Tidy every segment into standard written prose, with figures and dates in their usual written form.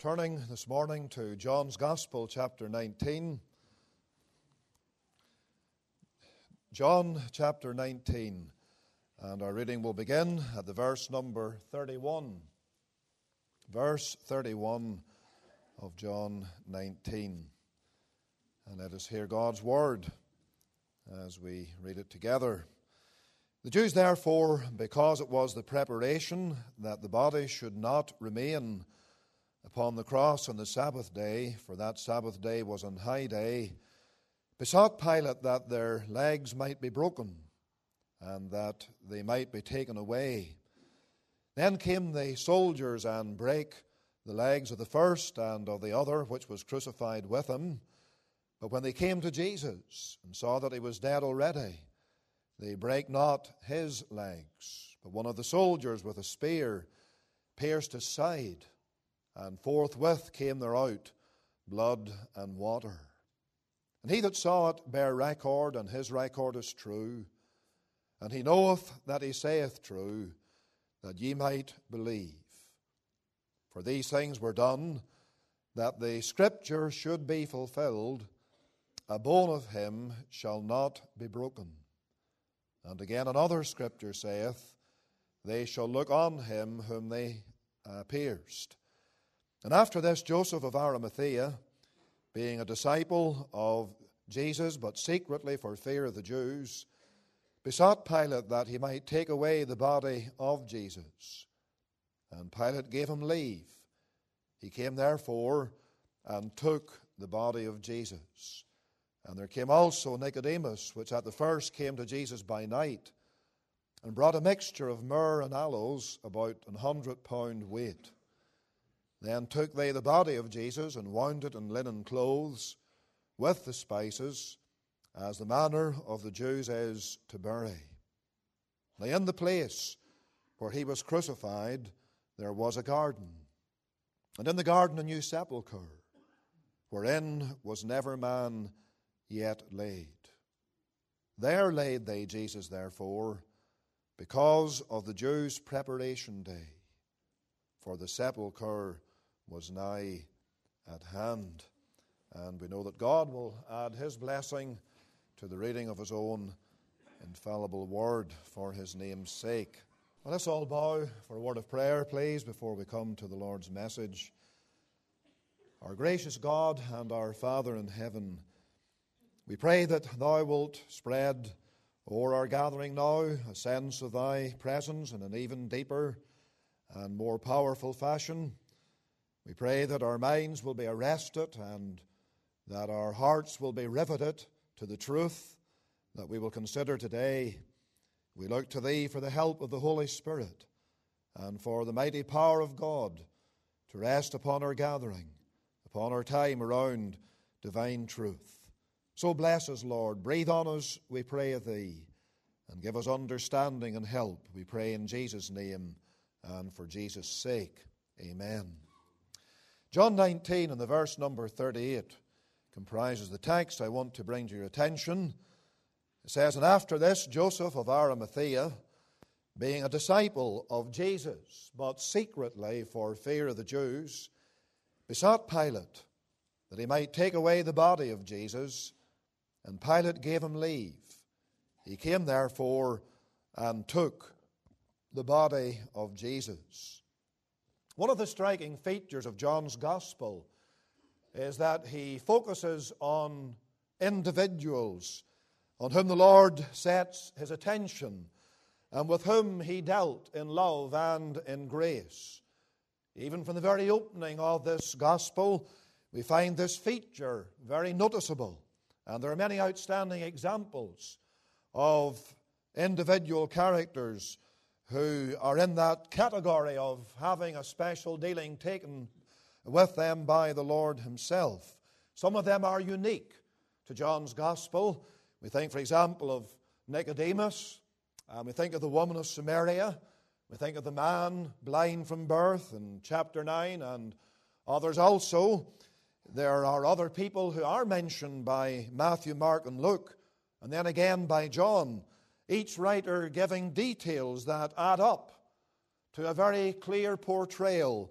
turning this morning to John's Gospel, chapter 19. John chapter 19, and our reading will begin at the verse number 31. Verse 31 of John 19. And let us hear God's word as we read it together. The Jews therefore, because it was the preparation that the body should not remain upon the cross on the Sabbath day, for that Sabbath day was an high day, besought Pilate that their legs might be broken, and that they might be taken away. Then came the soldiers and brake the legs of the first and of the other, which was crucified with him. But when they came to Jesus and saw that he was dead already, they brake not his legs. But one of the soldiers with a spear pierced his side, and forthwith came there out blood and water. And he that saw it bare record, and his record is true. And he knoweth that he saith true, that ye might believe. For these things were done, that the scripture should be fulfilled, a bone of him shall not be broken. And again another scripture saith, they shall look on him whom they pierced. And after this, Joseph of Arimathea, being a disciple of Jesus, but secretly for fear of the Jews, besought Pilate that he might take away the body of Jesus. And Pilate gave him leave. He came therefore and took the body of Jesus. And there came also Nicodemus, which at the first came to Jesus by night, and brought a mixture of myrrh and aloes, about 100 pound weight. Then took they the body of Jesus, and wound it in linen clothes, with the spices, as the manner of the Jews is to bury. Now in the place where he was crucified, there was a garden, and in the garden a new sepulchre, wherein was never man yet laid. There laid they Jesus, therefore, because of the Jews' preparation day, for the sepulchre was nigh at hand. And we know that God will add his blessing to the reading of his own infallible word for his name's sake. Well, let's all bow for a word of prayer, please, before we come to the Lord's message. Our gracious God and our Father in heaven, we pray that thou wilt spread o'er our gathering now a sense of thy presence in an even deeper and more powerful fashion. We pray that our minds will be arrested and that our hearts will be riveted to the truth that we will consider today. We look to thee for the help of the Holy Spirit and for the mighty power of God to rest upon our gathering, upon our time around divine truth. So bless us, Lord. Breathe on us, we pray of thee, and give us understanding and help, we pray in Jesus' name and for Jesus' sake. Amen. John 19 and the verse number 38 comprises the text I want to bring to your attention. It says, and after this, Joseph of Arimathea, being a disciple of Jesus, but secretly for fear of the Jews, besought Pilate that he might take away the body of Jesus, and Pilate gave him leave. He came therefore and took the body of Jesus. One of the striking features of John's Gospel is that he focuses on individuals on whom the Lord sets his attention and with whom he dealt in love and in grace. Even from the very opening of this Gospel, we find this feature very noticeable. And there are many outstanding examples of individual characters who are in that category of having a special dealing taken with them by the Lord himself. Some of them are unique to John's Gospel. We think, for example, of Nicodemus. We think of the woman of Samaria. We think of the man blind from birth in chapter 9 and others also. There are other people who are mentioned by Matthew, Mark, and Luke, and then again by John, each writer giving details that add up to a very clear portrayal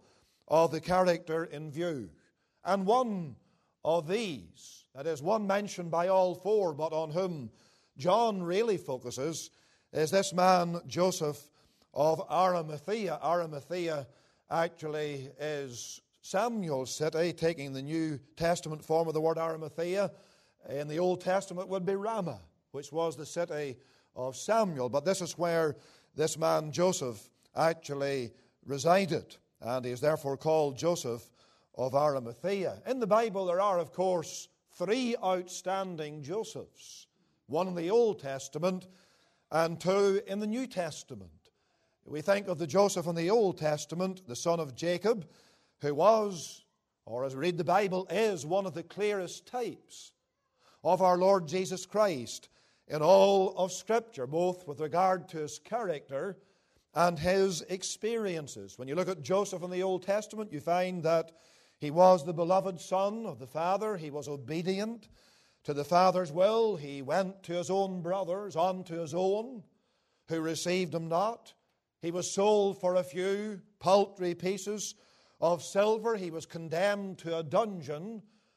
of the character in view. And one of these, that is, one mentioned by all four, but on whom John really focuses, is this man Joseph of Arimathea. Arimathea actually is Samuel's city, taking the New Testament form of the word Arimathea. In the Old Testament would be Ramah, which was the city of Samuel. But this is where this man Joseph actually resided, and he is therefore called Joseph of Arimathea. In the Bible there are, of course, three outstanding Josephs. One in the Old Testament and two in the New Testament. We think of the Joseph in the Old Testament, the son of Jacob, who was, or as we read the Bible, is one of the clearest types of our Lord Jesus Christ in all of Scripture, both with regard to his character and his experiences. When you look at Joseph in the Old Testament, you find that he was the beloved son of the Father. He was obedient to the Father's will. He went to his own brothers, unto his own, who received him not. He was sold for a few paltry pieces of silver. He was condemned to a dungeon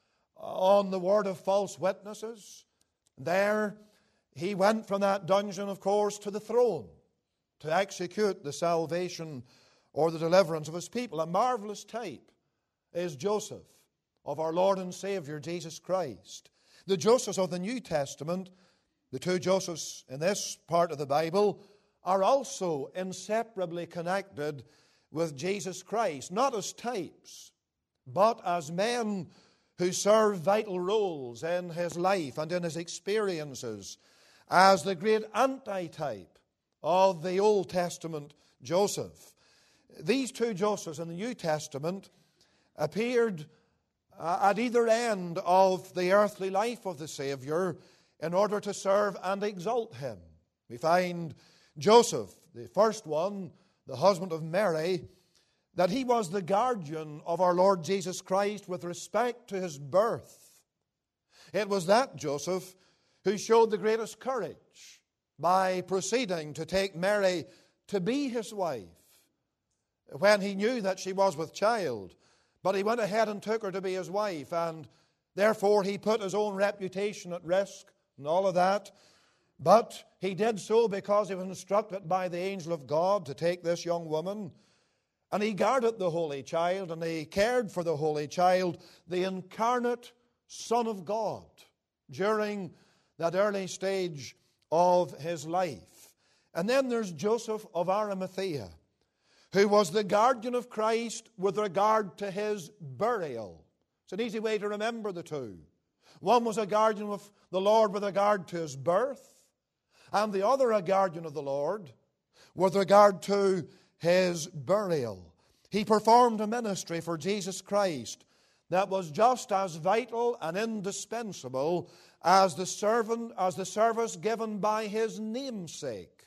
on the word of false witnesses. There he went from that dungeon, of course, to the throne to execute the salvation or the deliverance of his people. A marvelous type is Joseph of our Lord and Savior Jesus Christ. The Josephs of the New Testament, the two Josephs in this part of the Bible, are also inseparably connected with Jesus Christ, not as types, but as men who serve vital roles in his life and in his experiences, as the great antitype of the Old Testament Joseph. These two Josephs in the New Testament appeared at either end of the earthly life of the Savior in order to serve and exalt him. We find Joseph, the first one, the husband of Mary, that he was the guardian of our Lord Jesus Christ with respect to his birth. It was that Joseph who showed the greatest courage by proceeding to take Mary to be his wife when he knew that she was with child. But he went ahead and took her to be his wife, and therefore he put his own reputation at risk and all of that. But he did so because he was instructed by the angel of God to take this young woman. And he guarded the Holy Child, and he cared for the Holy Child, the incarnate Son of God, during that early stage of his life. And then there's Joseph of Arimathea, who was the guardian of Christ with regard to his burial. It's an easy way to remember the two. One was a guardian of the Lord with regard to his birth, and the other a guardian of the Lord with regard to his burial. He performed a ministry for Jesus Christ that was just as vital and indispensable as the service given by his namesake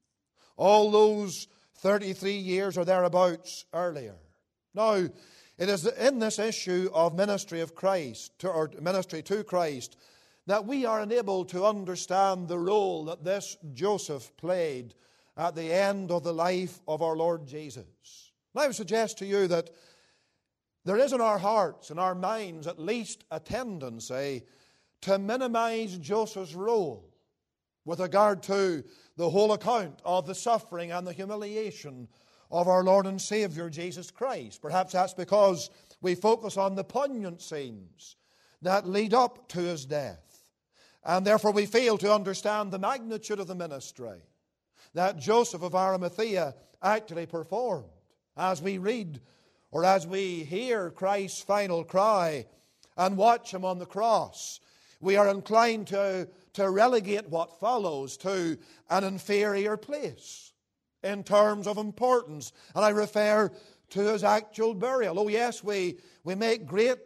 all those 33 years or thereabouts earlier. Now, it is in this issue of ministry of Christ, or ministry to Christ, that we are enabled to understand the role that this Joseph played at the end of the life of our Lord Jesus. And I would suggest to you that there is in our hearts, in our minds, at least a tendency to minimize Joseph's role with regard to the whole account of the suffering and the humiliation of our Lord and Savior Jesus Christ. Perhaps that's because we focus on the poignant scenes that lead up to his death, and therefore we fail to understand the magnitude of the ministry that Joseph of Arimathea actually performed. As we read or as we hear Christ's final cry and watch him on the cross, we are inclined to relegate what follows to an inferior place in terms of importance. And I refer to his actual burial. Oh yes, we make great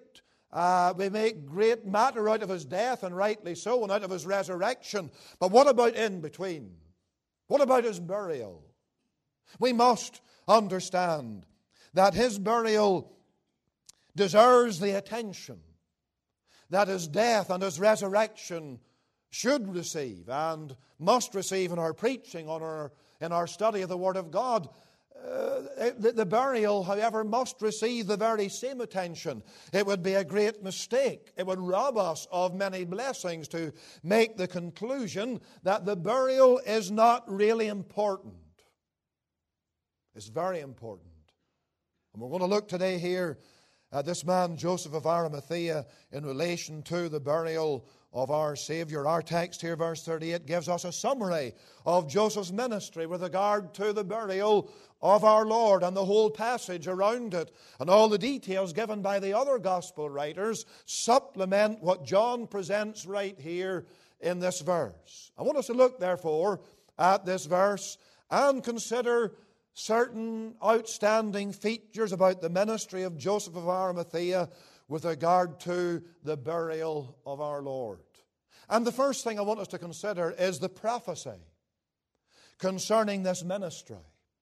matter out of his death, and rightly so, and out of his resurrection. But what about in between? What about his burial? We must understand that his burial deserves the attention that his death and his resurrection should receive and must receive in our preaching, in our study of the Word of God. the burial, however, must receive the very same attention. It would be a great mistake. It would rob us of many blessings to make the conclusion that the burial is not really important. It's very important. And we're going to look today here at this man, Joseph of Arimathea, in relation to the burial of our Savior. Our text here, verse 38, gives us a summary of Joseph's ministry with regard to the burial of our Lord, and the whole passage around it and all the details given by the other gospel writers supplement what John presents right here in this verse. I want us to look, therefore, at this verse and consider certain outstanding features about the ministry of Joseph of Arimathea with regard to the burial of our Lord. And the first thing I want us to consider is the prophecy concerning this ministry.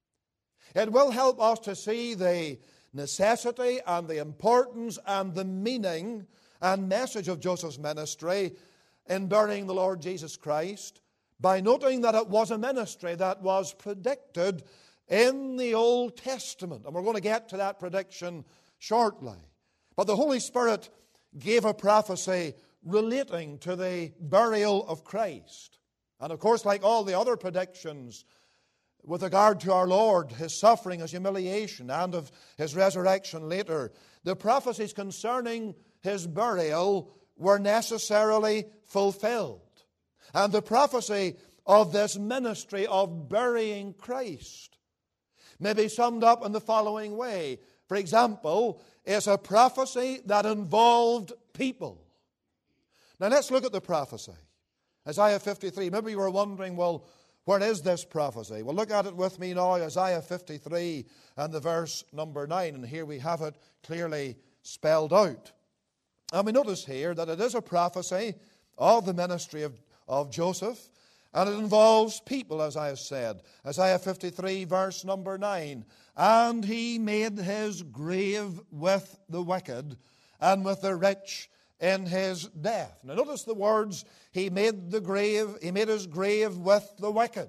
It will help us to see the necessity and the importance and the meaning and message of Joseph's ministry in burying the Lord Jesus Christ by noting that it was a ministry that was predicted in the Old Testament. And we're going to get to that prediction shortly. But the Holy Spirit gave a prophecy relating to the burial of Christ. And of course, like all the other predictions with regard to our Lord, His suffering, His humiliation, and of His resurrection later, the prophecies concerning His burial were necessarily fulfilled. And the prophecy of this ministry of burying Christ may be summed up in the following way. For example, it's a prophecy that involved people. Now let's look at the prophecy. Isaiah 53. Maybe you were wondering, well, where is this prophecy? Well, look at it with me now, Isaiah 53 and the verse number 9. And here we have it clearly spelled out. And we notice here that it is a prophecy of the ministry of Joseph. And it involves people, as I have said. Isaiah 53, verse number 9. And he made his grave with the wicked, and with the rich in his death. Now notice the words, he made his grave with the wicked.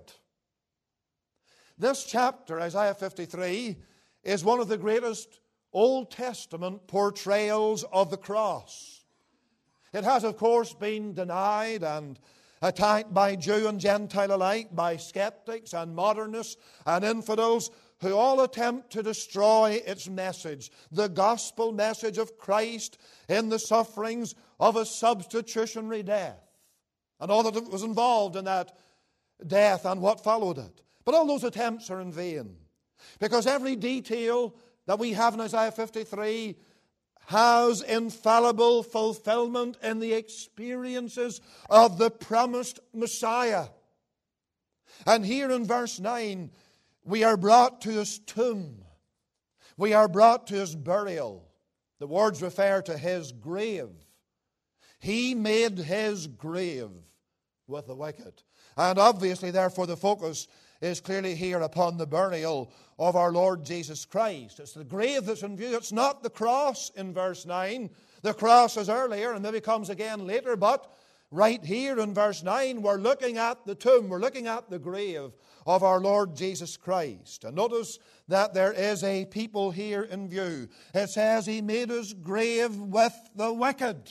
This chapter, Isaiah 53, is one of the greatest Old Testament portrayals of the cross. It has, of course, been denied and attacked by Jew and Gentile alike, by skeptics and modernists and infidels who all attempt to destroy its message, the gospel message of Christ in the sufferings of a substitutionary death, and all that was involved in that death and what followed it. But all those attempts are in vain, because every detail that we have in Isaiah 53 has infallible fulfillment in the experiences of the promised Messiah. And here in verse 9, we are brought to his tomb. We are brought to his burial. The words refer to his grave. He made his grave with the wicked. And obviously, therefore, the focus is clearly here upon the burial of our Lord Jesus Christ. It's the grave that's in view. It's not the cross in verse 9. The cross is earlier and maybe comes again later, but right here in verse 9, we're looking at the tomb. We're looking at the grave of our Lord Jesus Christ. And notice that there is a people here in view. It says he made his grave with the wicked.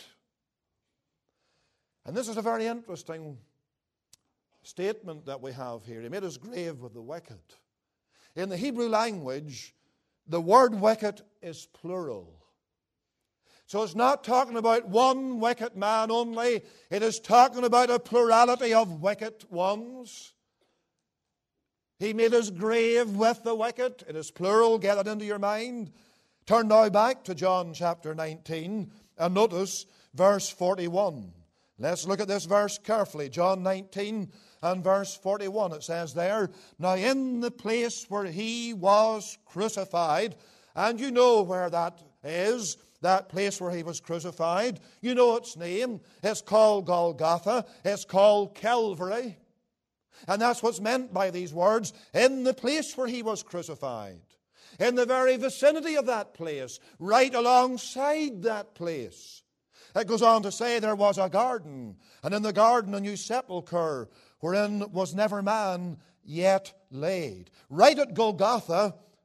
And this is a very interesting statement that we have here. He made his grave with the wicked. In the Hebrew language, the word wicked is plural. So it's not talking about one wicked man only. It is talking about a plurality of wicked ones. He made his grave with the wicked. It is plural. Get it into your mind. Turn now back to John chapter 19 and notice verse 41. Let's look at this verse carefully. John 19 and verse 41. It says there, now in the place where he was crucified, and you know where that is, that place where he was crucified. You know its name. It's called Golgotha. It's called Calvary. And that's what's meant by these words, in the place where he was crucified. In the very vicinity of that place, right alongside that place. It goes on to say there was a garden, and in the garden a new sepulchre, wherein was never man yet laid. Right at Golgotha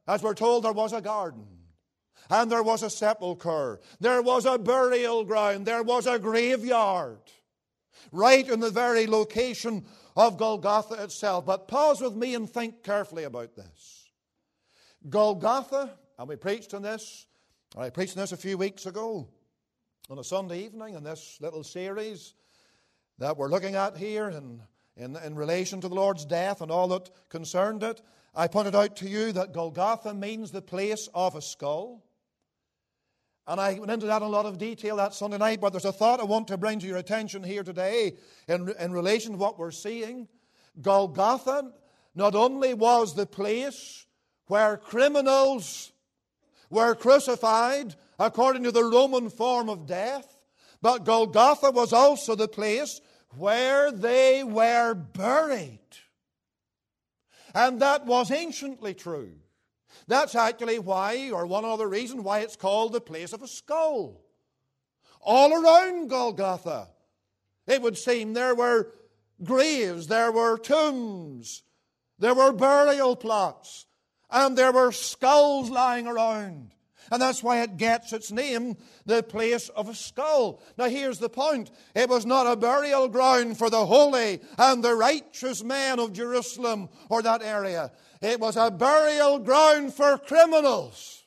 As we're told, there was a garden, and there was a sepulchre, there was a burial ground, there was a graveyard, right in the very location of Golgotha itself. But pause with me and think carefully about this. Golgotha, and we preached on this, or I preached on this a few weeks ago, on a Sunday evening in this little series that we're looking at here in relation to the Lord's death and all that concerned it. I pointed out to you that Golgotha means the place of a skull. And I went into that in a lot of detail that Sunday night, but there's a thought I want to bring to your attention here today in relation to what we're seeing. Golgotha not only was the place where criminals were crucified according to the Roman form of death, but Golgotha was also the place where they were buried. And that was anciently true. That's actually why, or one other reason, why it's called the place of a skull. All around Golgotha, it would seem there were graves, there were tombs, there were burial plots, and there were skulls lying around. And that's why it gets its name, the place of a skull. Now here's the point. It was not a burial ground for the holy and the righteous men of Jerusalem or that area. It was a burial ground for criminals.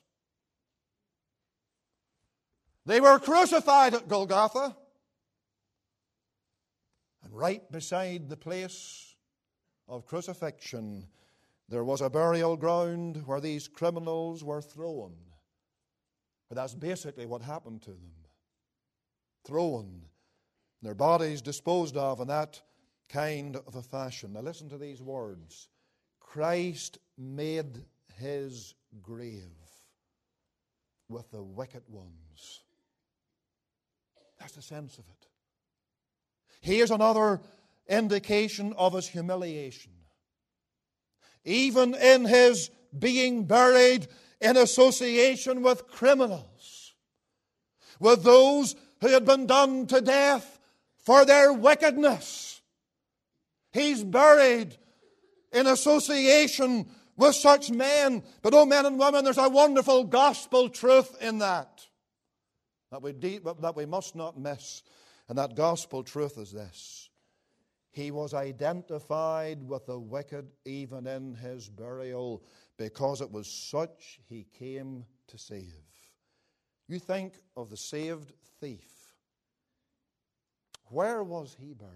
They were crucified at Golgotha. And right beside the place of crucifixion, there was a burial ground where these criminals were thrown. But that's basically what happened to them. Thrown, their bodies disposed of in that kind of a fashion. Now listen to these words. Christ made his grave with the wicked ones. That's the sense of it. Here's another indication of his humiliation. Even in his being buried in association with criminals, with those who had been done to death for their wickedness. He's buried in association with such men. But oh, men and women, there's a wonderful gospel truth in that we must not miss. And that gospel truth is this. He was identified with the wicked even in his burial, because it was such he came to save. You think of the saved thief. Where was he buried?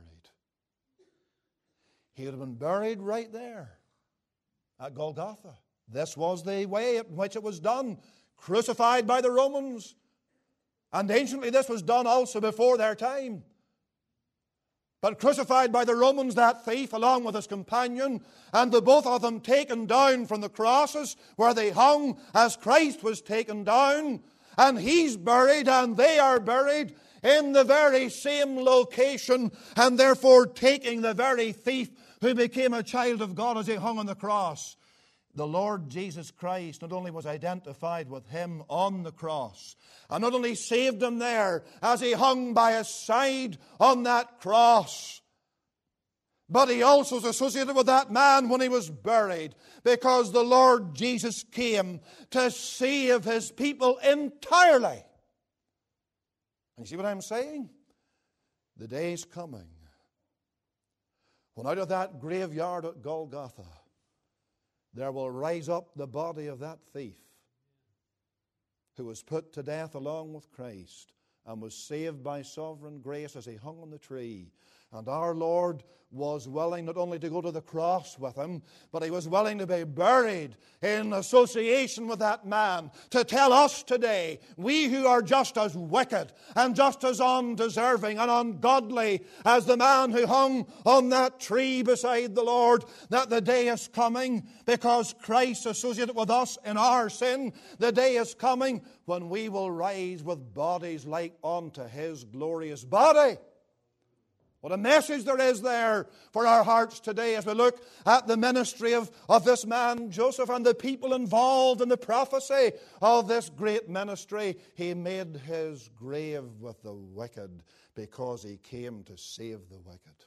He would have been buried right there at Golgotha. This was the way in which it was done. Crucified by the Romans. And anciently this was done also before their time. But crucified by the Romans, that thief, along with his companion, and the both of them taken down from the crosses where they hung as Christ was taken down. And he's buried and they are buried in the very same location, and therefore taking the very thief who became a child of God as he hung on the cross. The Lord Jesus Christ not only was identified with him on the cross, and not only saved him there as he hung by his side on that cross, but he also was associated with that man when he was buried, because the Lord Jesus came to save his people entirely. And you see what I'm saying? The day's coming when out of that graveyard at Golgotha there will rise up the body of that thief who was put to death along with Christ and was saved by sovereign grace as he hung on the tree. And our Lord was willing not only to go to the cross with him, but he was willing to be buried in association with that man, to tell us today, we who are just as wicked and just as undeserving and ungodly as the man who hung on that tree beside the Lord, that the day is coming, because Christ associated with us in our sin, the day is coming when we will rise with bodies like unto his glorious body. What a message there is there for our hearts today as we look at the ministry of this man Joseph and the people involved in the prophecy of this great ministry. He made his grave with the wicked because he came to save the wicked.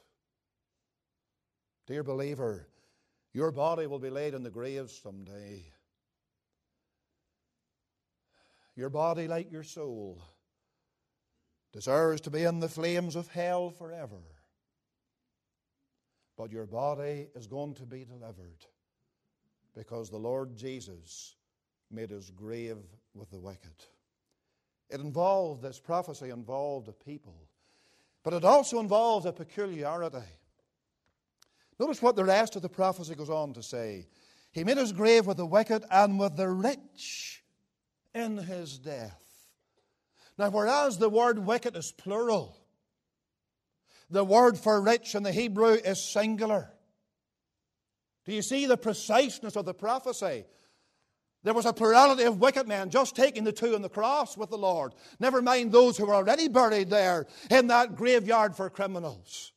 Dear believer, your body will be laid in the grave someday. Your body, like your soul, deserves to be in the flames of hell forever. But your body is going to be delivered because the Lord Jesus made his grave with the wicked. This prophecy involved a people, but it also involves a peculiarity. Notice what the rest of the prophecy goes on to say. He made his grave with the wicked and with the rich in his death. Now, whereas the word wicked is plural, the word for rich in the Hebrew is singular. Do you see the preciseness of the prophecy? There was a plurality of wicked men just taking the two on the cross with the Lord. Never mind those who were already buried there in that graveyard for criminals.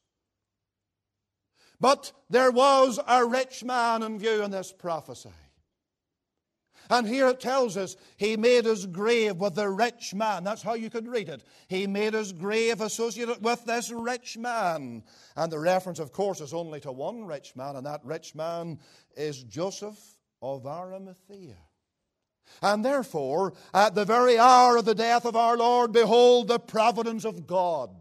But there was a rich man in view in this prophecy. And here it tells us, he made his grave with the rich man. That's how you could read it. He made his grave associated with this rich man. And the reference, of course, is only to one rich man, and that rich man is Joseph of Arimathea. And therefore, at the very hour of the death of our Lord, behold the providence of God.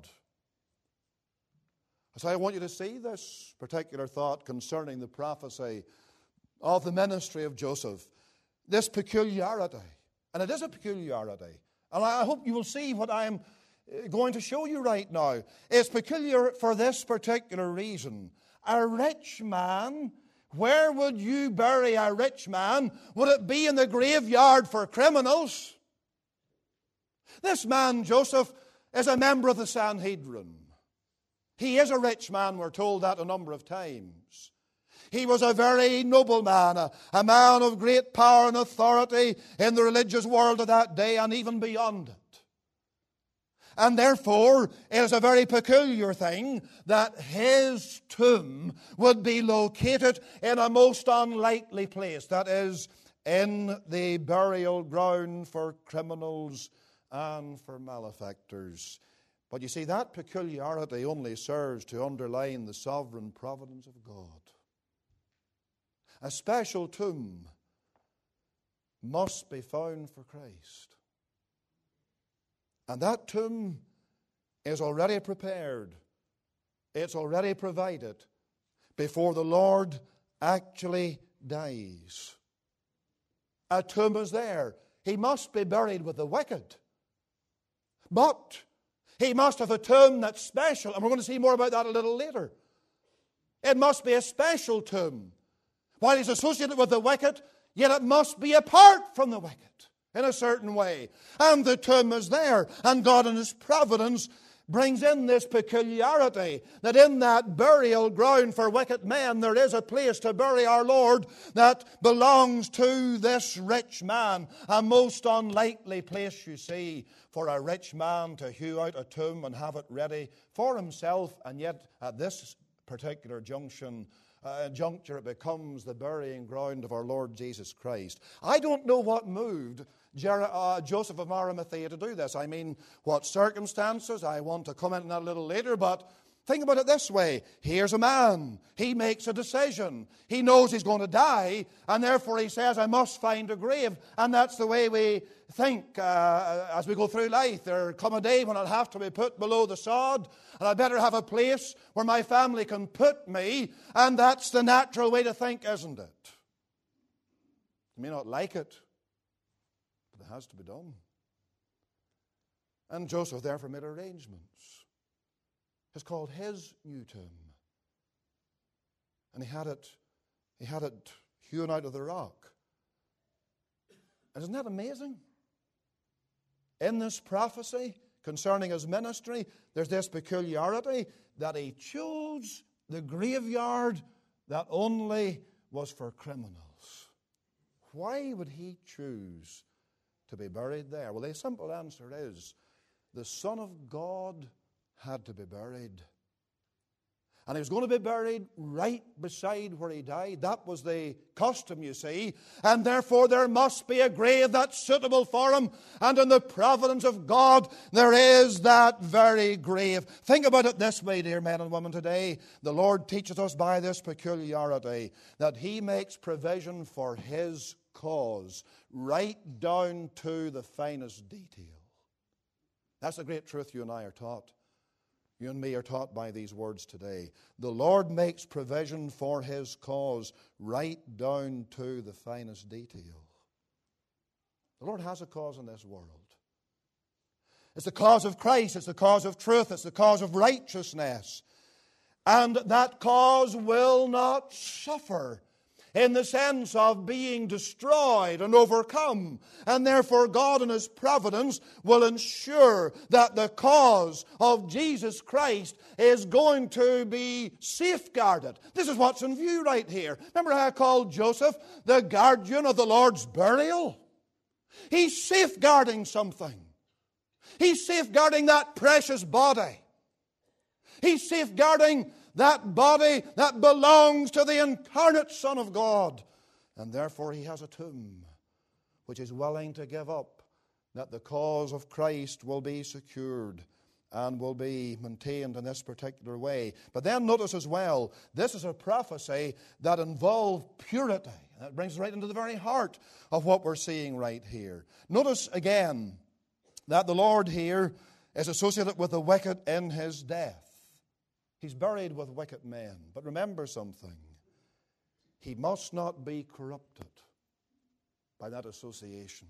So I want you to see this particular thought concerning the prophecy of the ministry of Joseph. This peculiarity, and it is a peculiarity, and I hope you will see what I am going to show you right now. It's peculiar for this particular reason. A rich man, where would you bury a rich man? Would it be in the graveyard for criminals? This man, Joseph, is a member of the Sanhedrin. He is a rich man, we're told that a number of times. He was a very noble man, a man of great power and authority in the religious world of that day and even beyond it. And therefore, it is a very peculiar thing that his tomb would be located in a most unlikely place. That is, in the burial ground for criminals and for malefactors. But you see, that peculiarity only serves to underline the sovereign providence of God. A special tomb must be found for Christ. And that tomb is already prepared. It's already provided before the Lord actually dies. A tomb is there. He must be buried with the wicked. But he must have a tomb that's special. And we're going to see more about that a little later. It must be a special tomb. While he's associated with the wicked, yet it must be apart from the wicked in a certain way. And the tomb is there. And God in his providence brings in this peculiarity that in that burial ground for wicked men there is a place to bury our Lord that belongs to this rich man. A most unlikely place, you see, for a rich man to hew out a tomb and have it ready for himself, and yet at this particular juncture it becomes the burying ground of our Lord Jesus Christ. I don't know what moved Joseph of Arimathea to do this. I mean, what circumstances? I want to comment on that a little later, but think about it this way. Here's a man. He makes a decision. He knows he's going to die, and therefore he says, I must find a grave. And that's the way we think as we go through life. There'll come a day when I'll have to be put below the sod, and I better have a place where my family can put me, and that's the natural way to think, isn't it? You may not like it, but it has to be done. And Joseph therefore made arrangements. It's called his new tomb. And he had it hewn out of the rock. And isn't that amazing? In this prophecy concerning his ministry, there's this peculiarity that he chose the graveyard that only was for criminals. Why would he choose to be buried there? Well, the simple answer is the Son of God had to be buried. And he was going to be buried right beside where he died. That was the custom, you see. And therefore there must be a grave that's suitable for him. And in the providence of God, there is that very grave. Think about it this way, dear men and women, today. The Lord teaches us by this peculiarity that he makes provision for his cause right down to the finest detail. That's a great truth you and I are taught. You and me are taught by these words today. The Lord makes provision for His cause right down to the finest detail. The Lord has a cause in this world. It's the cause of Christ. It's the cause of truth. It's the cause of righteousness. And that cause will not suffer in the sense of being destroyed and overcome. And therefore God in His providence will ensure that the cause of Jesus Christ is going to be safeguarded. This is what's in view right here. Remember how I called Joseph the guardian of the Lord's burial? He's safeguarding something. He's safeguarding that precious body. He's safeguarding that body that belongs to the incarnate Son of God. And therefore He has a tomb which is willing to give up that the cause of Christ will be secured and will be maintained in this particular way. But then notice as well, this is a prophecy that involved purity. That brings us right into the very heart of what we're seeing right here. Notice again that the Lord here is associated with the wicked in His death. He's buried with wicked men. But remember something. He must not be corrupted by that association.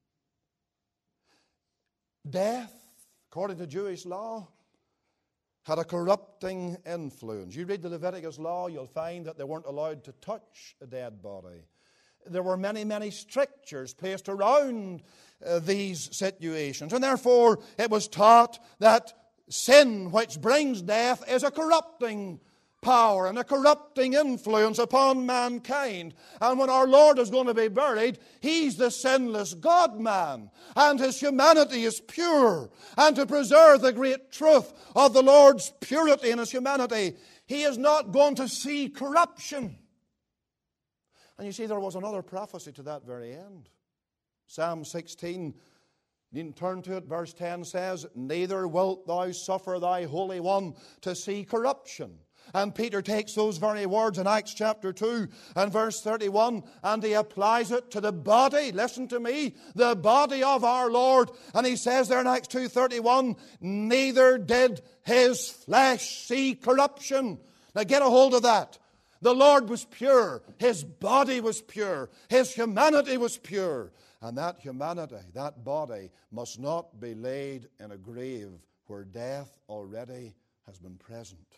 Death, according to Jewish law, had a corrupting influence. You read the Leviticus law, you'll find that they weren't allowed to touch a dead body. There were many, many strictures placed around these situations. And therefore, it was taught that sin which brings death is a corrupting power and a corrupting influence upon mankind. And when our Lord is going to be buried, He's the sinless God-man, and His humanity is pure. And to preserve the great truth of the Lord's purity and His humanity, He is not going to see corruption. And you see, there was another prophecy to that very end. Psalm 16, you can turn to it, verse 10 says, "Neither wilt thou suffer thy Holy One to see corruption." And Peter takes those very words in Acts chapter 2 and verse 31 and he applies it to the body. Listen to me, the body of our Lord. And he says there in Acts 2:31, "Neither did His flesh see corruption." Now get a hold of that. The Lord was pure. His body was pure. His humanity was pure. And that humanity, that body, must not be laid in a grave where death already has been present.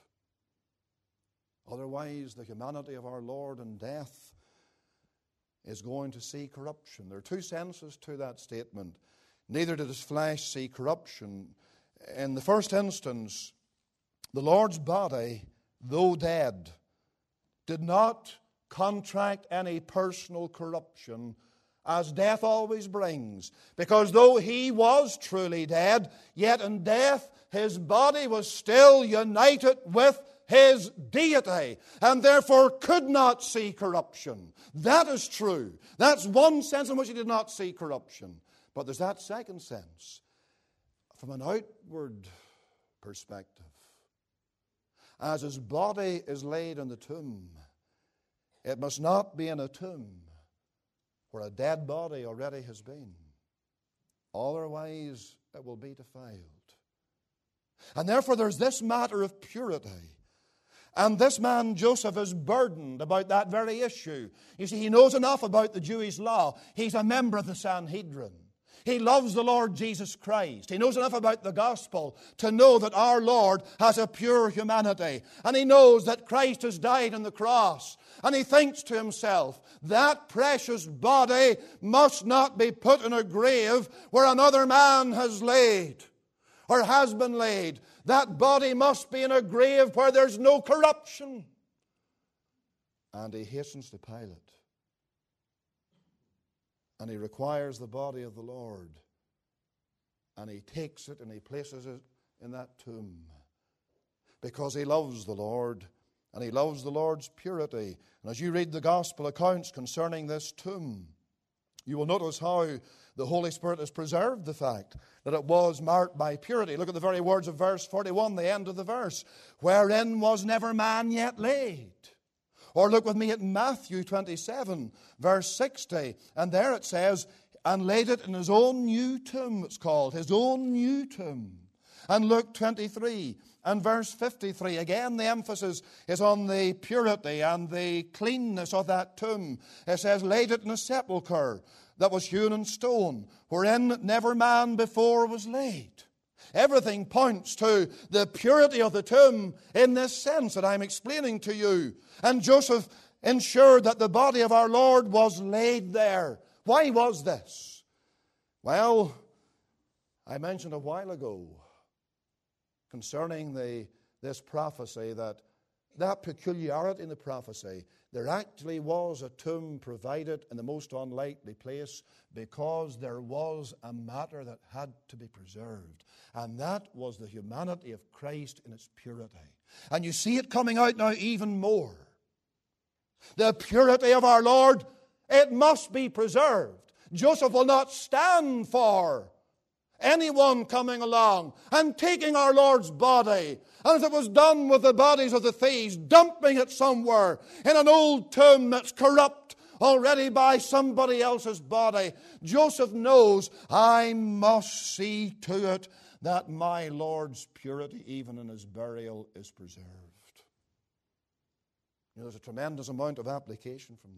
Otherwise, the humanity of our Lord in death is going to see corruption. There are two senses to that statement. Neither did His flesh see corruption. In the first instance, the Lord's body, though dead, did not contract any personal corruption, as death always brings. Because though He was truly dead, yet in death His body was still united with His deity, and therefore could not see corruption. That is true. That's one sense in which He did not see corruption. But there's that second sense, from an outward perspective. As His body is laid in the tomb, it must not be in a tomb where a dead body already has been. Otherwise, it will be defiled. And therefore, there's this matter of purity. And this man, Joseph, is burdened about that very issue. You see, he knows enough about the Jewish law. He's a member of the Sanhedrin. He loves the Lord Jesus Christ. He knows enough about the gospel to know that our Lord has a pure humanity. And he knows that Christ has died on the cross. And he thinks to himself, that precious body must not be put in a grave where another man has laid or has been laid. That body must be in a grave where there's no corruption. And he hastens to Pilate. And he requires the body of the Lord. And he takes it and he places it in that tomb. Because he loves the Lord. And he loves the Lord's purity. And as you read the gospel accounts concerning this tomb, you will notice how the Holy Spirit has preserved the fact that it was marked by purity. Look at the very words of verse 41, the end of the verse. "Wherein was never man yet laid. Or look with me at Matthew 27, verse 60. And there it says, and laid it in his own new tomb, it's called, his own new tomb. And Luke 23 and verse 53, again the emphasis is on the purity and the cleanness of that tomb. It says, laid it in a sepulchre that was hewn in stone, wherein never man before was laid. Everything points to the purity of the tomb in this sense that I'm explaining to you. And Joseph ensured that the body of our Lord was laid there. Why was this? Well, I mentioned a while ago concerning this prophecy that peculiarity in the prophecy. There actually was a tomb provided in the most unlikely place because there was a matter that had to be preserved. And that was the humanity of Christ in its purity. And you see it coming out now even more. The purity of our Lord, it must be preserved. Joseph will not stand for anyone coming along and taking our Lord's body, and as it was done with the bodies of the thieves, dumping it somewhere in an old tomb that's corrupt already by somebody else's body. Joseph knows, I must see to it that my Lord's purity, even in his burial, is preserved. You know, there's a tremendous amount of application from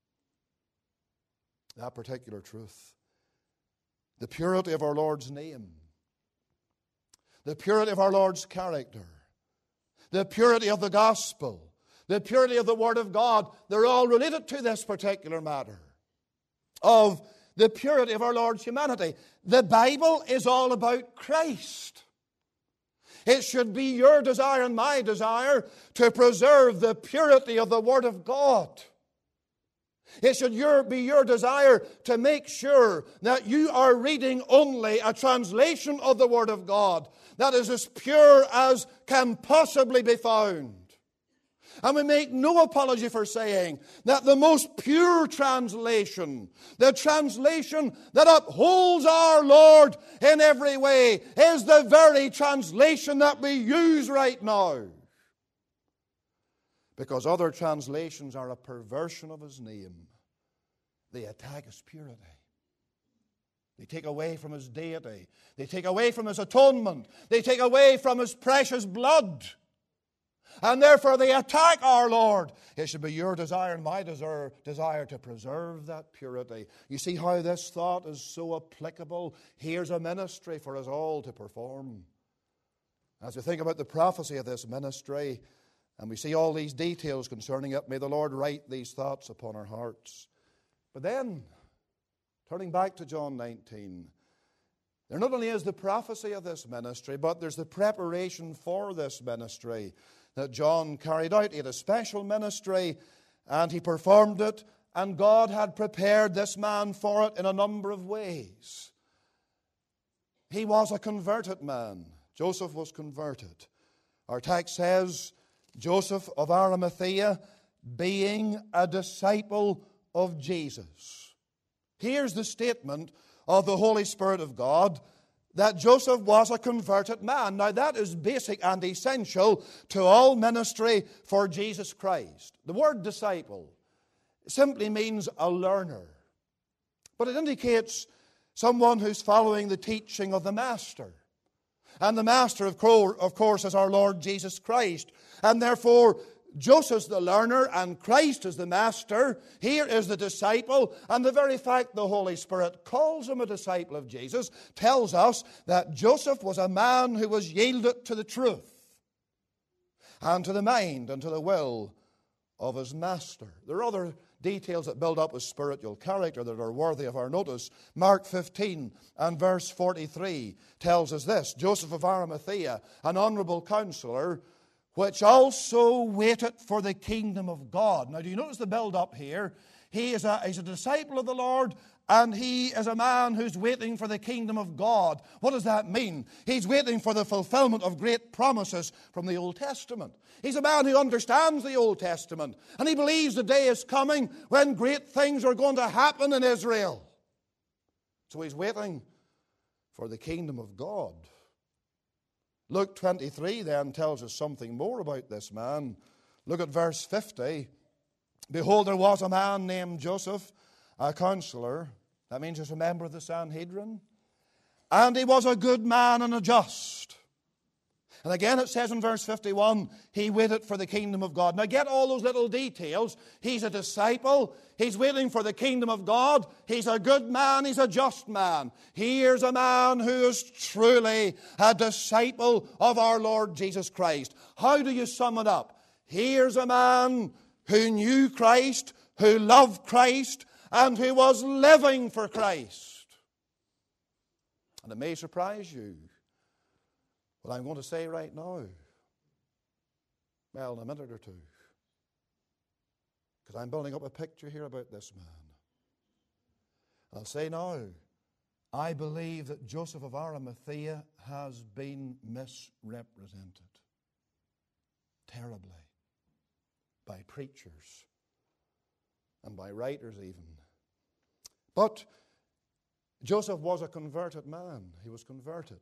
that particular truth. The purity of our Lord's name, the purity of our Lord's character, the purity of the gospel, the purity of the Word of God, they're all related to this particular matter of the purity of our Lord's humanity. The Bible is all about Christ. It should be your desire and my desire to preserve the purity of the Word of God. It should be your desire to make sure that you are reading only a translation of the Word of God that is as pure as can possibly be found. And we make no apology for saying that the most pure translation, the translation that upholds our Lord in every way, is the very translation that we use right now. Because other translations are a perversion of His name. They attack His purity. They take away from His deity. They take away from His atonement. They take away from His precious blood. And therefore they attack our Lord. It should be your desire and my desire to preserve that purity. You see how this thought is so applicable? Here's a ministry for us all to perform. As we think about the prophecy of this ministry, and we see all these details concerning it, may the Lord write these thoughts upon our hearts. But then, turning back to John 19, there not only is the prophecy of this ministry, but there's the preparation for this ministry that John carried out. He had a special ministry, and he performed it, and God had prepared this man for it in a number of ways. He was a converted man. Joseph was converted. Our text says, Joseph of Arimathea, being a disciple of Jesus. Here's the statement of the Holy Spirit of God, that Joseph was a converted man. Now that is basic and essential to all ministry for Jesus Christ. The word disciple simply means a learner, but it indicates someone who's following the teaching of the Master. And the Master, of course, is our Lord Jesus Christ. And therefore, Joseph's the learner and Christ is the Master. Here is the disciple. And the very fact the Holy Spirit calls him a disciple of Jesus tells us that Joseph was a man who was yielded to the truth and to the mind and to the will of his Master. There are other details that build up his spiritual character that are worthy of our notice. Mark 15 and verse 43 tells us this: Joseph of Arimathea, an honorable counselor, which also waited for the kingdom of God. Now, do you notice the build-up here? He's a disciple of the Lord, and he is a man who's waiting for the kingdom of God. What does that mean? He's waiting for the fulfillment of great promises from the Old Testament. He's a man who understands the Old Testament, and he believes the day is coming when great things are going to happen in Israel. So he's waiting for the kingdom of God. Luke 23 then tells us something more about this man. Look at verse 50 Behold, there was a man named Joseph, a counselor. That means he's a member of the Sanhedrin. And he was a good man and a just. And again it says in verse 51, he waited for the kingdom of God. Now get all those little details. He's a disciple. He's waiting for the kingdom of God. He's a good man. He's a just man. Here's a man who is truly a disciple of our Lord Jesus Christ. How do you sum it up? Here's a man who knew Christ, who loved Christ, and who was living for Christ. And it may surprise you what I'm going to say right now. Well, in a minute or two. Because I'm building up a picture here about this man. I'll say now, I believe that Joseph of Arimathea has been misrepresented terribly by preachers and by writers even. But Joseph was a converted man. He was converted.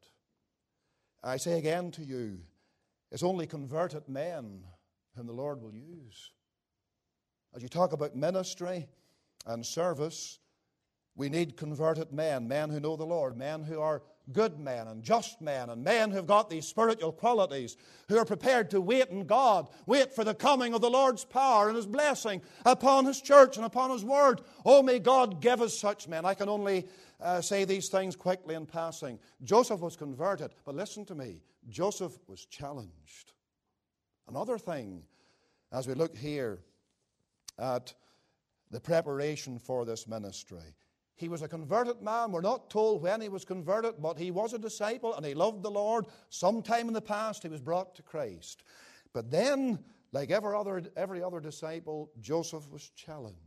I say again to you, it's only converted men whom the Lord will use. As you talk about ministry and service, we need converted men, men who know the Lord, men who are good men and just men, and men who have got these spiritual qualities, who are prepared to wait in God, wait for the coming of the Lord's power and His blessing upon His church and upon His word. Oh, may God give us such men. I can only say these things quickly in passing. Joseph was converted, but listen to me, Joseph was challenged. Another thing, as we look here at the preparation for this ministry, he was a converted man. We're not told when he was converted, but he was a disciple and he loved the Lord. Sometime in the past he was brought to Christ. But then, like every other disciple, Joseph was challenged.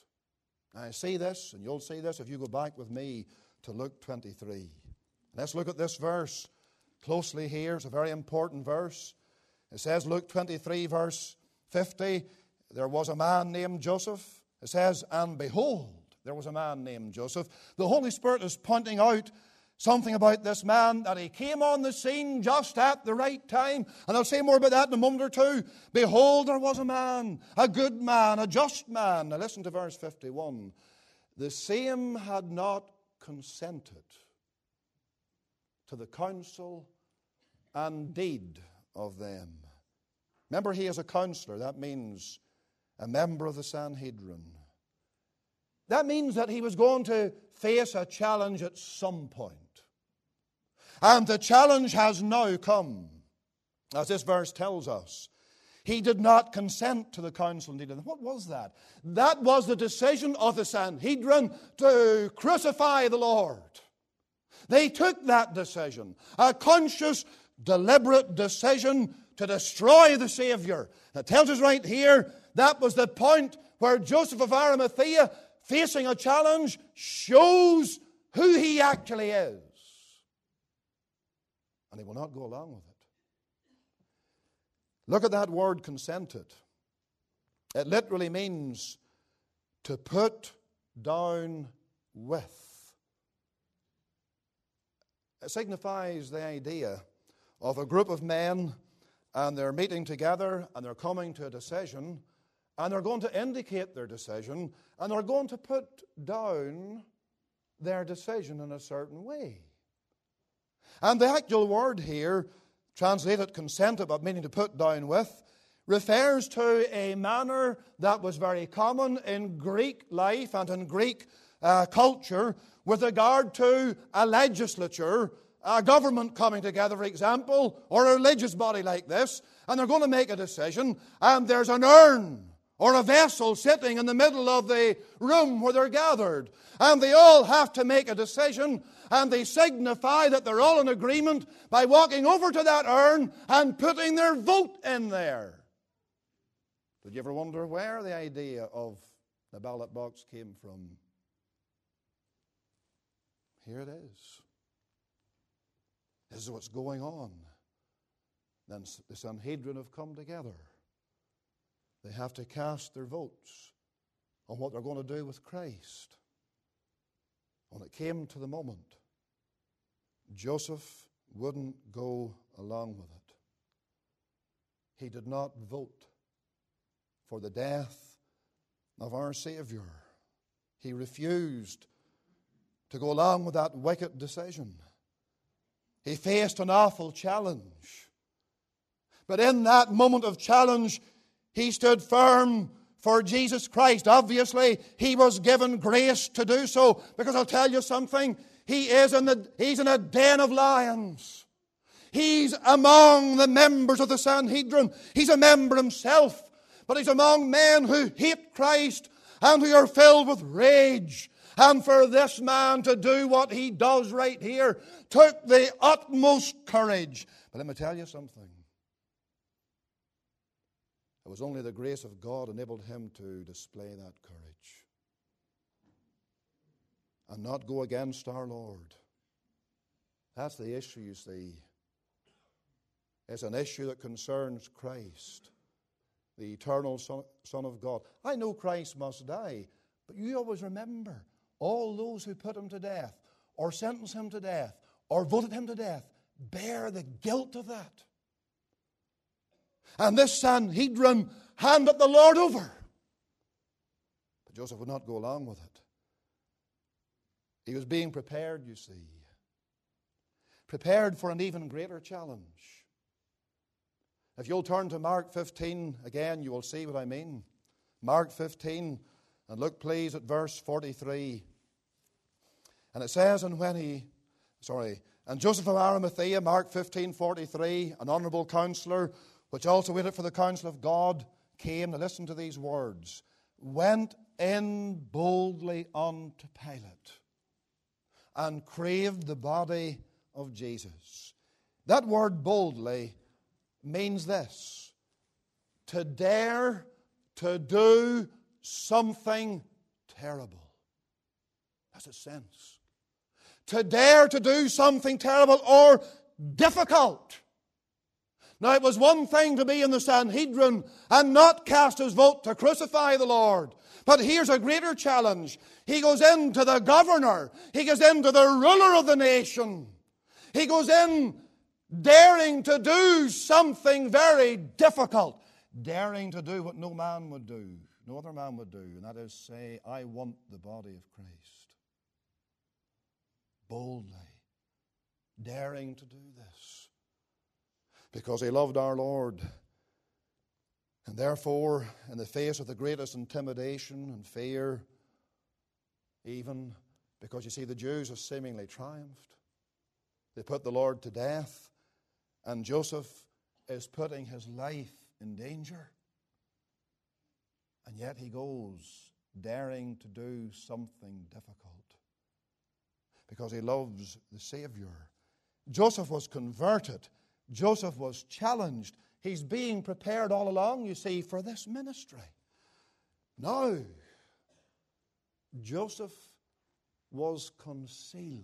I see this, and you'll see this if you go back with me to Luke 23. Let's look at this verse closely here. It's a very important verse. It says, Luke 23, verse 50, there was a man named Joseph. It says, and behold, there was a man named Joseph. The Holy Spirit is pointing out something about this man, that he came on the scene just at the right time. And I'll say more about that in a moment or two. Behold, there was a man, a good man, a just man. Now listen to verse 51. The same had not consented to the counsel and deed of them. Remember, he is a counselor. That means a member of the Sanhedrin. That means that he was going to face a challenge at some point. And the challenge has now come, as this verse tells us. He did not consent to the counsel. And what was that? That was the decision of the Sanhedrin to crucify the Lord. They took that decision, a conscious, deliberate decision to destroy the Savior. It tells us right here, that was the point where Joseph of Arimathea, facing a challenge, shows who he actually is. And he will not go along with it. Look at that word, consented. It literally means to put down with. It signifies the idea of a group of men, and they're meeting together and they're coming to a decision, and they're going to indicate their decision, and they're going to put down their decision in a certain way. And the actual word here, translated consented, but meaning to put down with, refers to a manner that was very common in Greek life and in Greek culture with regard to a legislature, a government coming together, for example, or a religious body like this, and they're going to make a decision, and there's an urn or a vessel sitting in the middle of the room where they're gathered. And they all have to make a decision, and they signify that they're all in agreement by walking over to that urn and putting their vote in there. Did you ever wonder where the idea of the ballot box came from? Here it is. This is what's going on. Then the Sanhedrin have come together. They have to cast their votes on what they're going to do with Christ. When it came to the moment, Joseph wouldn't go along with it. He did not vote for the death of our Savior. He refused to go along with that wicked decision. He faced an awful challenge. But in that moment of challenge, he stood firm for Jesus Christ. Obviously, he was given grace to do so, because I'll tell you something, he's in a den of lions. He's among the members of the Sanhedrin. He's a member himself, but he's among men who hate Christ and who are filled with rage. And for this man to do what he does right here took the utmost courage. But let me tell you something. It was only the grace of God enabled him to display that courage and not go against our Lord. That's the issue, you see. It's an issue that concerns Christ, the eternal Son of God. I know Christ must die, but you always remember, all those who put him to death, or sentenced him to death, or voted him to death, bear the guilt of that. And this Sanhedrin handed the Lord over. But Joseph would not go along with it. He was being prepared, you see. Prepared for an even greater challenge. If you'll turn to Mark 15 again, you will see what I mean. Mark 15, and look please at verse 43. And it says, and Joseph of Arimathea, Mark 15:43, an honorable counselor, which also waited for the counsel of God, came to listen to these words, went in boldly unto Pilate, and craved the body of Jesus. That word boldly means this: to dare to do something terrible. That's its sense. To dare to do something terrible or difficult. Now, it was one thing to be in the Sanhedrin and not cast his vote to crucify the Lord. But here's a greater challenge. He goes into the governor. He goes into the ruler of the nation. He goes in daring to do something very difficult. Daring to do what no man would do, no other man would do. And that is say, I want the body of Christ. Boldly. Daring to do this. Because he loved our Lord. And therefore, in the face of the greatest intimidation and fear, even because you see the Jews have seemingly triumphed, they put the Lord to death, and Joseph is putting his life in danger. And yet he goes daring to do something difficult because he loves the Savior. Joseph was converted. Joseph was challenged. He's being prepared all along, you see, for this ministry. Now, Joseph was concealed.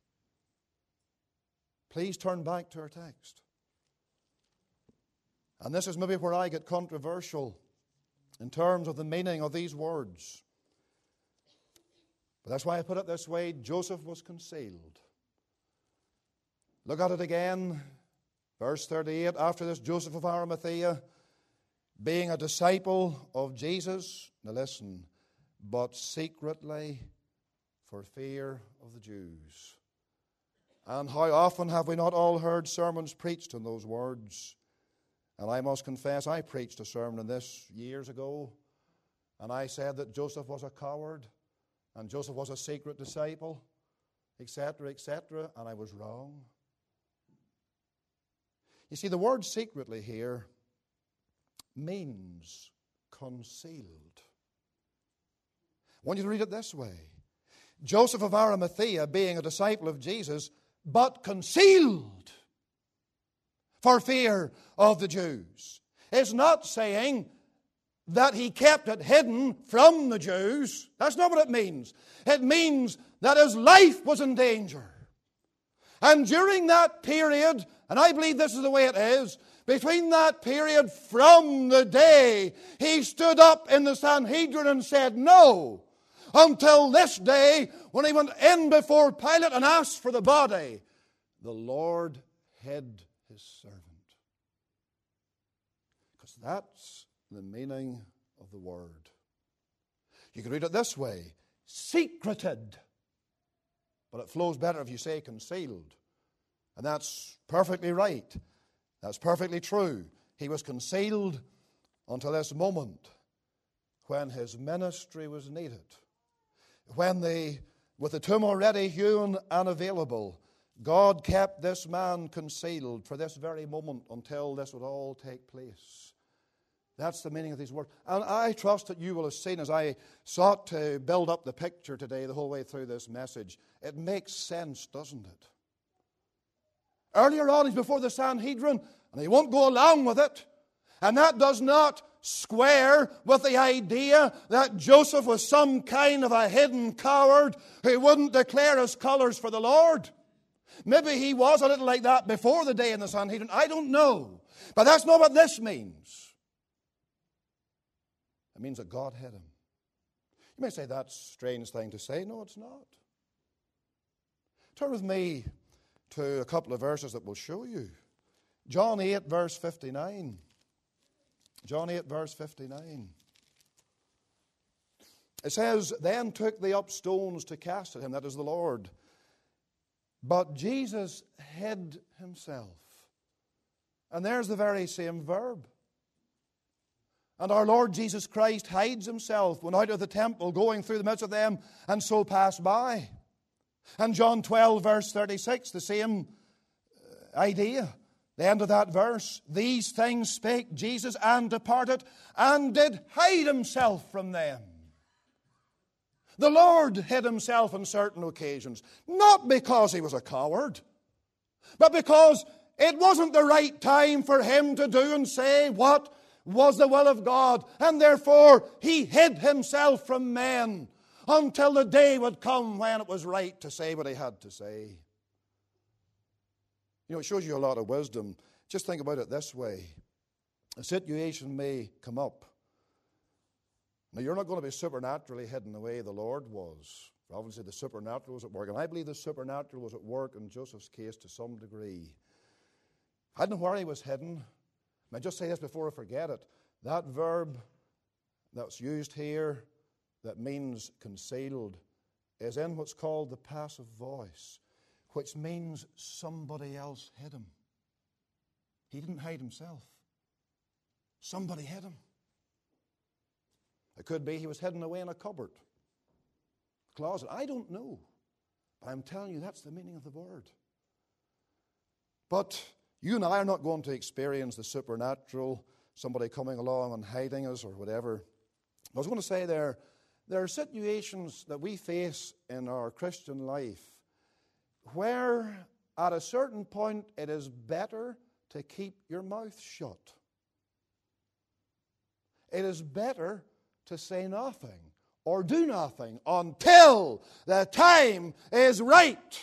Please turn back to our text. And this is maybe where I get controversial in terms of the meaning of these words. But that's why I put it this way: Joseph was concealed. Look at it again. Verse 38, after this Joseph of Arimathea, being a disciple of Jesus, now listen, but secretly for fear of the Jews. And how often have we not all heard sermons preached in those words? And I must confess, I preached a sermon on this years ago, and I said that Joseph was a coward, and Joseph was a secret disciple, etc., etc., and I was wrong. You see, the word secretly here means concealed. I want you to read it this way. Joseph of Arimathea, being a disciple of Jesus, but concealed for fear of the Jews. It's not saying that he kept it hidden from the Jews. That's not what it means. It means that his life was in danger. And during that period, and I believe this is the way it is, between that period from the day he stood up in the Sanhedrin and said no, until this day when he went in before Pilate and asked for the body, the Lord hid his servant. Because that's the meaning of the word. You could read it this way: secreted. But it flows better if you say concealed. And that's perfectly right. That's perfectly true. He was concealed until this moment when his ministry was needed. When with the tomb already hewn and available, God kept this man concealed for this very moment until this would all take place. That's the meaning of these words. And I trust that you will have seen, as I sought to build up the picture today the whole way through this message, it makes sense, doesn't it? Earlier on, he's before the Sanhedrin, and he won't go along with it. And that does not square with the idea that Joseph was some kind of a hidden coward who wouldn't declare his colors for the Lord. Maybe he was a little like that before the day in the Sanhedrin. I don't know. But that's not what this means. It means that God hid him. You may say that's a strange thing to say. No, it's not. Turn with me to a couple of verses that will show you. John 8, verse 59. John 8, verse 59. It says, "Then took they up stones to cast at him," that is the Lord. "But Jesus hid himself." And there's the very same verb. And our Lord Jesus Christ hides himself, went out of the temple, going through the midst of them, and so passed by. And John 12, verse 36, the same idea. The end of that verse, "These things spake Jesus, and departed, and did hide himself from them." The Lord hid himself on certain occasions, not because he was a coward, but because it wasn't the right time for him to do and say what was the will of God, and therefore he hid himself from men until the day would come when it was right to say what he had to say. You know, it shows you a lot of wisdom. Just think about it this way. A situation may come up. Now, you're not going to be supernaturally hidden the way the Lord was. Obviously, the supernatural was at work, and I believe the supernatural was at work in Joseph's case to some degree. I don't know where he was hidden. I just say this before I forget it. That verb that's used here that means concealed is in what's called the passive voice, which means somebody else hid him. He didn't hide himself. Somebody hid him. It could be he was hidden away in a cupboard, closet. I don't know. But I'm telling you, that's the meaning of the word. But you and I are not going to experience the supernatural, somebody coming along and hiding us or whatever. I was going to say there are situations that we face in our Christian life where at a certain point it is better to keep your mouth shut. It is better to say nothing or do nothing until the time is right.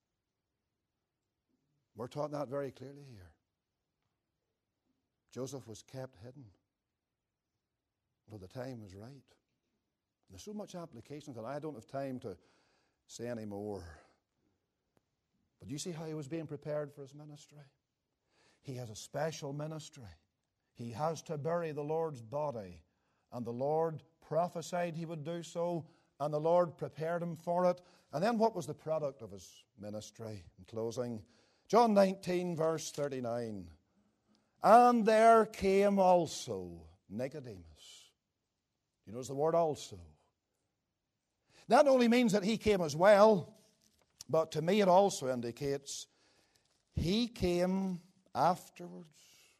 We're taught that very clearly here. Joseph was kept hidden until the time was right. There's so much application that I don't have time to say any more. But you see how he was being prepared for his ministry? He has a special ministry. He has to bury the Lord's body. And the Lord prophesied he would do so, and the Lord prepared him for it. And then what was the product of his ministry? In closing, John 19, verse 39. "And there came also Nicodemus." You notice the word also. That only means that he came as well, but to me it also indicates he came afterwards.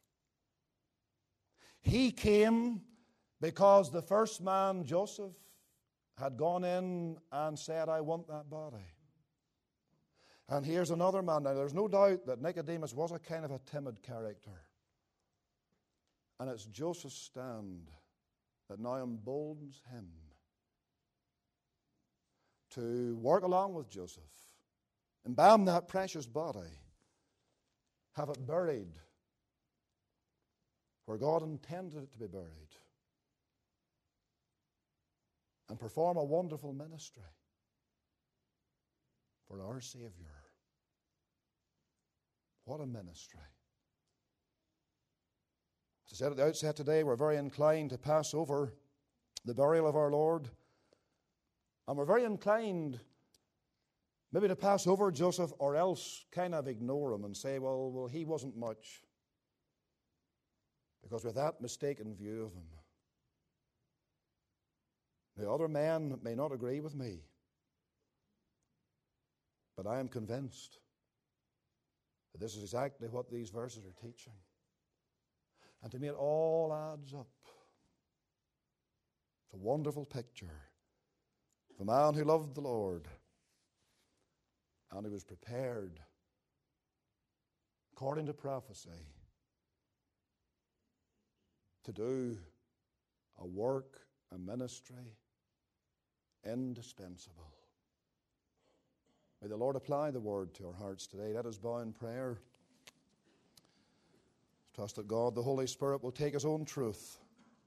He came because the first man, Joseph, had gone in and said, "I want that body." And here's another man. Now, there's no doubt that Nicodemus was a kind of a timid character. And it's Joseph's stand that now emboldens him to work along with Joseph, embalm that precious body, have it buried where God intended it to be buried, and perform a wonderful ministry for our Savior. What a ministry. As I said at the outset today, we're very inclined to pass over the burial of our Lord. And we're very inclined maybe to pass over Joseph, or else kind of ignore him and say, well, he wasn't much. Because with that mistaken view of him, the other men may not agree with me, but I am convinced that this is exactly what these verses are teaching. And to me it all adds up. It's a wonderful picture of a man who loved the Lord and who was prepared, according to prophecy, to do a work, a ministry indispensable. May the Lord apply the word to our hearts today. Let us bow in prayer. Trust that God, the Holy Spirit, will take His own truth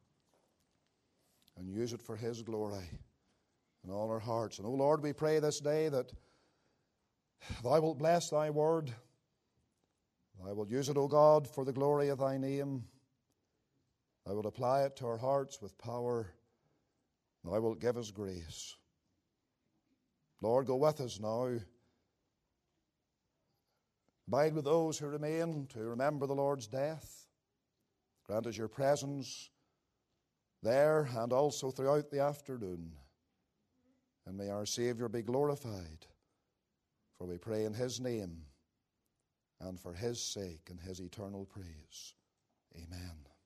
and use it for His glory in all our hearts. And, O Lord, we pray this day that Thou wilt bless Thy word. Thou wilt use it, O God, for the glory of Thy name. Thou wilt apply it to our hearts with power. Thou wilt give us grace. Lord, go with us now. Abide with those who remain to remember the Lord's death. Grant us your presence there and also throughout the afternoon. And may our Saviour be glorified. For we pray in His name and for His sake and His eternal praise. Amen.